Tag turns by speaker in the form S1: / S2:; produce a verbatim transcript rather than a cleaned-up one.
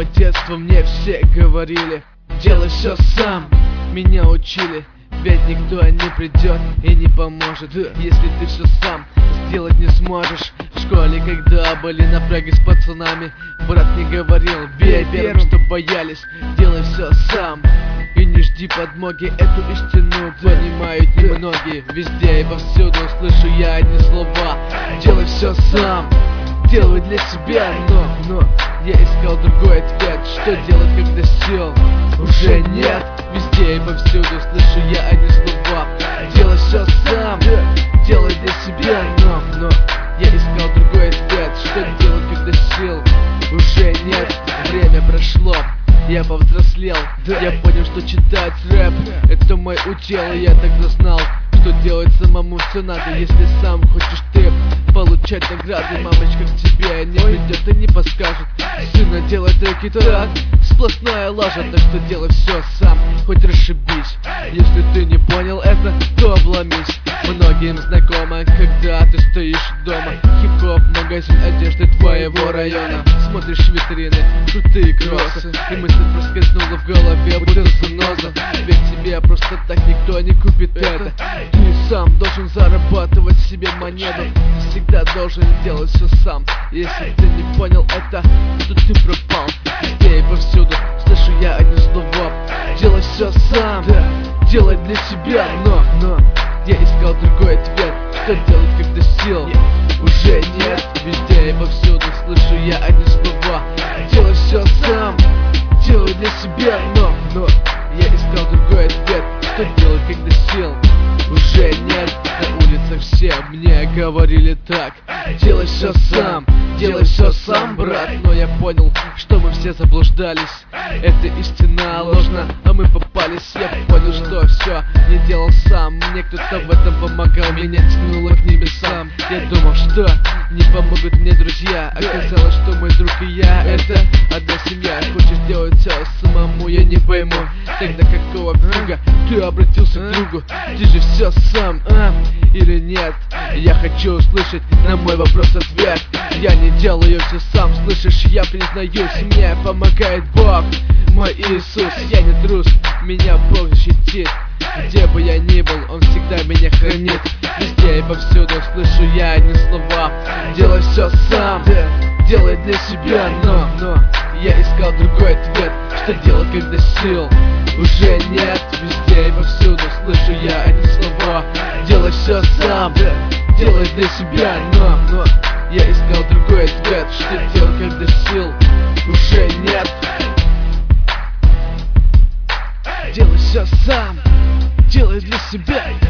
S1: самого детства мне все говорили: делай все сам, меня учили. Ведь никто не придет и не поможет, если ты все сам сделать не сможешь. В школе, когда были напряги с пацанами, брат мне говорил: бей первым, что боялись, делай все сам и не жди подмоги. Эту истину понимают немногие. Везде и повсюду слышу я одни слова: делай все сам, делай для себя. Но, но я искал другой ответ: что делать, когда сил уже нет. Везде и повсюду слышу я одни слова: делай все сам, делай для себя. Но, но я искал другой ответ: что делать, когда сил уже нет. Время прошло, я повзрослел, я понял, что читать рэп — это мой удел. И я тогда знал, что делать самому все надо. Если сам хочешь ты получать награды, мамочка к тебе не придет и не подскажет: сына, делай треки так, сплошная лажа. Так что делай все сам, хоть расшибись. Если ты не понял это, то обломись. Многим знакомо, когда ты стоишь дома, хип-хоп, магазин одежды твоего района. Смотришь витрины, крутые кроссы, и мысль проскользнула в голове, будто заноза. Ведь тебе просто так никто не купит это. Ты сам должен зарабатывать себе монету. Ты всегда должен делать все сам. Если ты не понял это, то ты пропал. Везде и повсюду слышу я одни слова: делай все сам, делай для себя. Но, но я искал другой ответ: что делать, когда сил уже нет. Везде и повсюду слышу я одни слова: делай все сам, делай для себя. Но, но я искал другой ответ: что делать, когда сил уже нет. На улицах все мне говорили так: делай все сам, делай все сам, брат. Но я понял, что мы все заблуждались. Это истина ложна, а мы попались. Я понял, что все не делал сам. Мне кто-то в этом помогал, меня тянуло к небесам. Я думал, что не помогут мне друзья. Оказалось, что мой друг и я — это одна семья. Хочешь делать все самому, я не пойму. Тогда какого фига ты обратился к другу? Ты же все сам, а? Или нет? Я хочу услышать на мой вопрос ответ. Я не делаю все сам, слышишь, я признаюсь. Мне помогает Бог, мой Иисус. Я не трус, меня Бог защитит. Где бы я ни был, Он всегда меня хранит. Везде и повсюду слышу я одни слова: делай все сам, делай для себя. Но, но я искал другой ответ: что делать, когда сил уже нет. Везде и повсюду слышу я одни слова: делай все сам, делай для себя. Но, но я искал другой ответ: что делать, когда сил уже нет. Делай все сам, делай для себя.